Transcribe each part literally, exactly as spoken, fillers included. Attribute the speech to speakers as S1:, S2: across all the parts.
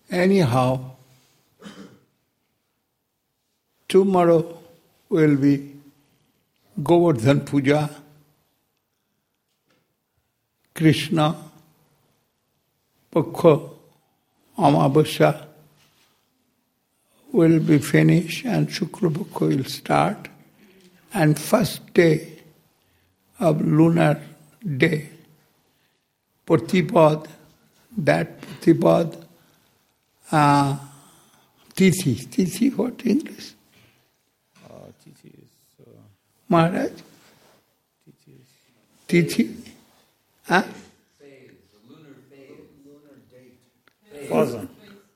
S1: Anyhow, tomorrow will be Govardhan Puja, Krishna, Pakha, Amavasya will be finished and Shukla Pakha will start. And first day of lunar day, Pratipad, that Pratipad, uh, Tithi, Tithi what English?
S2: Uh, Tithi is... Uh,
S1: Maharaj?
S2: Tithi is...
S1: Tithi? Huh?
S3: Phase, the lunar phase. Lunar date.
S2: Phaza.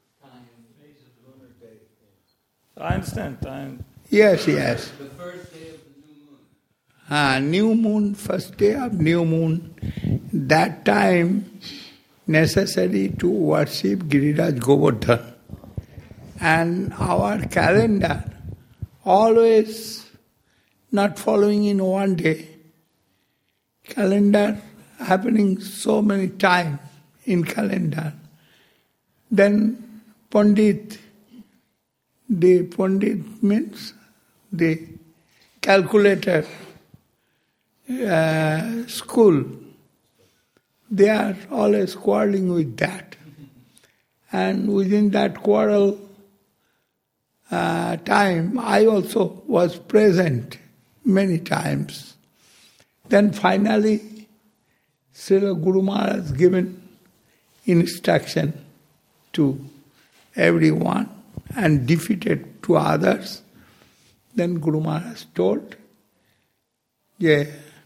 S2: I understand. Time.
S1: Yes, yes.
S3: The first day of the new moon.
S1: Ah, new moon, first day of new moon. That time necessary to worship Giriraj Govardhan. And our calendar always not following in one day. Calendar happening so many times in calendar. Then Pandit, the Pandit means the calculator uh, school, they are always quarreling with that. And within that quarrel uh, time, I also was present many times. Then finally, Srila Guru Maharaj given instruction to everyone and defeated to others. Then Guru Maharaj told, yeah,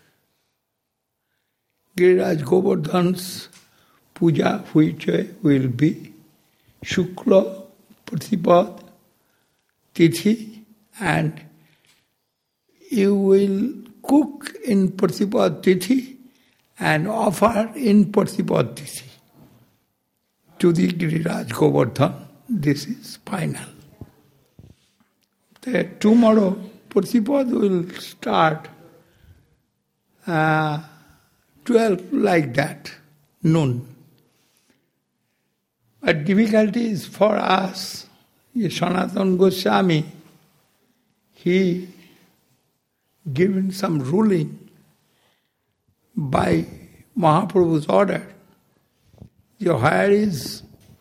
S1: Giriraj Govardhan's puja which will be Shukla Pratipad Tithi, and you will cook in Pratipad Tithi and offer in Pratipad Tithi to the Giriraj Govardhan. This is final. The, tomorrow Pratipad will start uh, twelve like that, noon. But difficulty is for us, Sanatana Goswami, he given some ruling by Mahaprabhu's order. Your hair is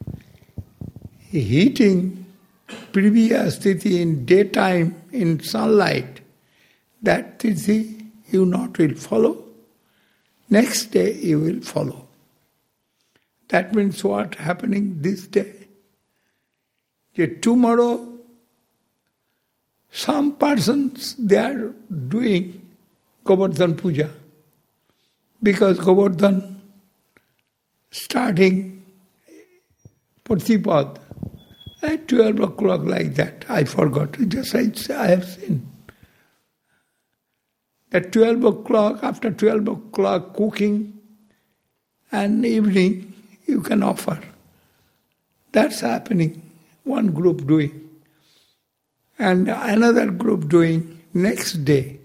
S1: heating previous tithi in daytime in sunlight, that tithi you not will follow. Next day you will follow. That means what happening this day? That tomorrow some persons they are doing Govardhan Puja because Govardhan starting Pratipad at twelve o'clock like that. I forgot. Just I, I have seen. At twelve o'clock, after twelve o'clock cooking and evening you can offer. That's happening. One group doing. And another group doing next day.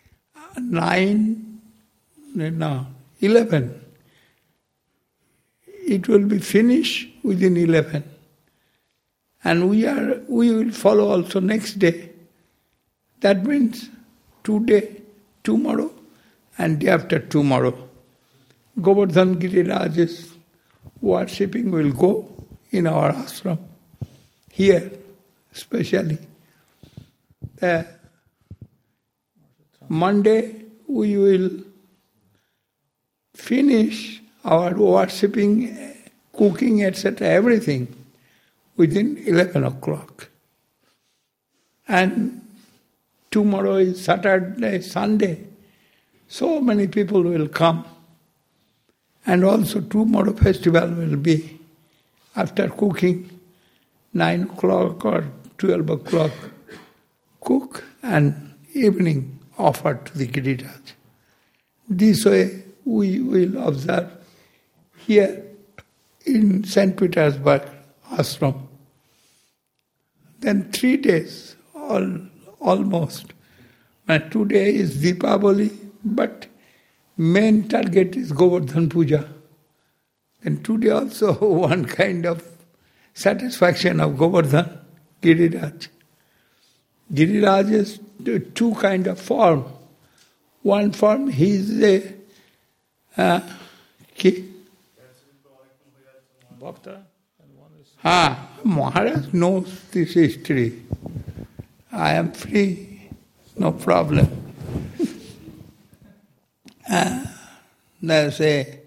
S1: Nine, no, eleven. It will be finished within eleven. And we are we will follow also next day. That means today, tomorrow, and day after tomorrow. Govardhan Giriraj's worshipping will go in our ashram. Here, especially. Uh, Monday we will finish our worshipping, cooking, et cetera, everything within eleven o'clock. And tomorrow is Saturday, Sunday. So many people will come. And also tomorrow festival will be after cooking, nine o'clock or twelve o'clock, cook and evening offer to the Giriraj. This way we will observe here in Saint Petersburg ashram. Then three days, all, almost. And today is Deepavali, but main target is Govardhan Puja. And today also one kind of satisfaction of Govardhan, Giriraj. Giriraj is two kind of form. One form, he is a uh, ki,
S2: Bhakta, and one is...
S1: ah, Maharaj knows this history. I am free, no problem. uh, there's a,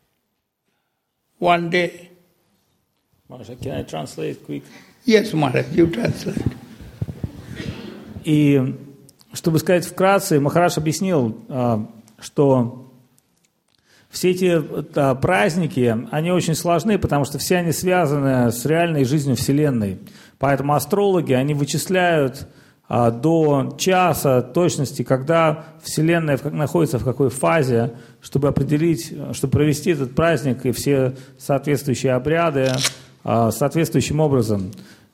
S1: one day,
S2: Maharaj, can I translate quick?
S1: yes, Maharaj, you translate.
S2: И, чтобы сказать вкратце, Махарадж объяснил, что все эти праздники, они очень сложны, потому что все они связаны с реальной жизнью Вселенной. Поэтому астрологи, они вычисляют до часа точности, когда Вселенная находится в какой фазе, чтобы определить, чтобы провести этот праздник и все соответствующие обряды соответствующим образом.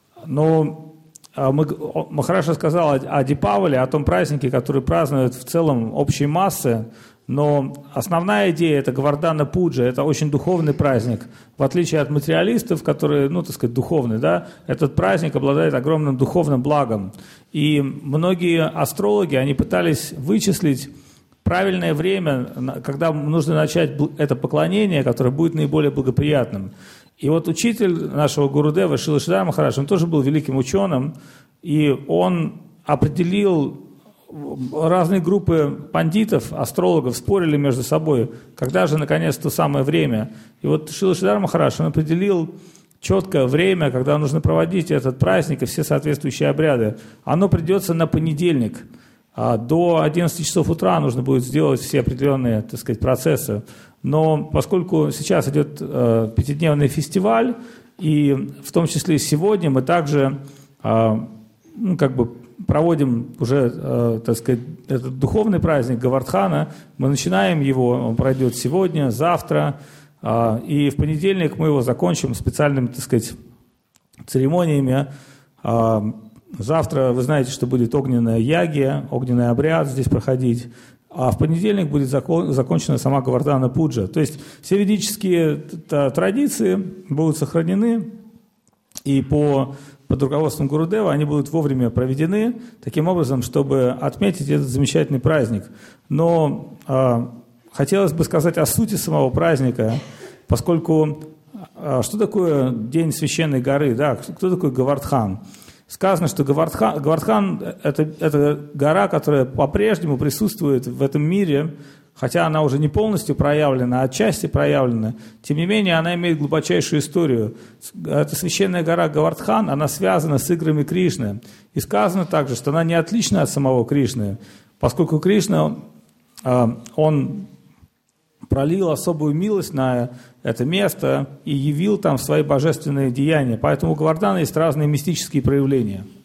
S2: Но мы, Махарадж сказал о Дипавале, о том празднике, который празднуют в целом общей массы, но основная идея – это Говардхана Пуджа, это очень духовный праздник. В отличие от материалистов, которые, ну, так сказать, духовные, да, этот праздник обладает огромным духовным благом. И многие астрологи, они пытались вычислить правильное время, когда нужно начать это поклонение, которое будет наиболее благоприятным. И вот учитель нашего Гурудева Шрила Шридар Махарадж, он тоже был великим ученым, и он определил, разные группы пандитов, астрологов спорили между собой, когда же наконец то самое время. И вот Шрила Шридар Махарадж, он определил четкое время, когда нужно проводить этот праздник и все соответствующие обряды. Оно придется на понедельник. До одиннадцати часов утра нужно будет сделать все определенные, так сказать, процессы. Но поскольку сейчас идет э, пятидневный фестиваль, и в том числе и сегодня мы также э, ну, как бы проводим уже, э, так сказать, этот духовный праздник Говардхана, мы начинаем его, он пройдет сегодня, завтра, э, и в понедельник мы его закончим специальными, так сказать, церемониями. Э, завтра, вы знаете, что будет огненная ягья, огненный обряд здесь проходить. А в понедельник будет закон, закончена сама Говардхана Пуджа. То есть все ведические традиции будут сохранены, и по, под руководством Гурудева они будут вовремя проведены, таким образом, чтобы отметить этот замечательный праздник. Но э, хотелось бы сказать о сути самого праздника, поскольку э, что такое День Священной горы, да, кто такой Говардхан? Сказано, что Говардхан, Говардхан это, это гора, которая по-прежнему присутствует в этом мире, хотя она уже не полностью проявлена, а отчасти проявлена. Тем не менее, она имеет глубочайшую историю. Эта священная гора Говардхан, она связана с играми Кришны. И сказано также, что она не отлична от самого Кришны, поскольку Кришна, он пролил особую милость на это место и явил там свои божественные деяния. Поэтому у Говардхана есть разные мистические проявления.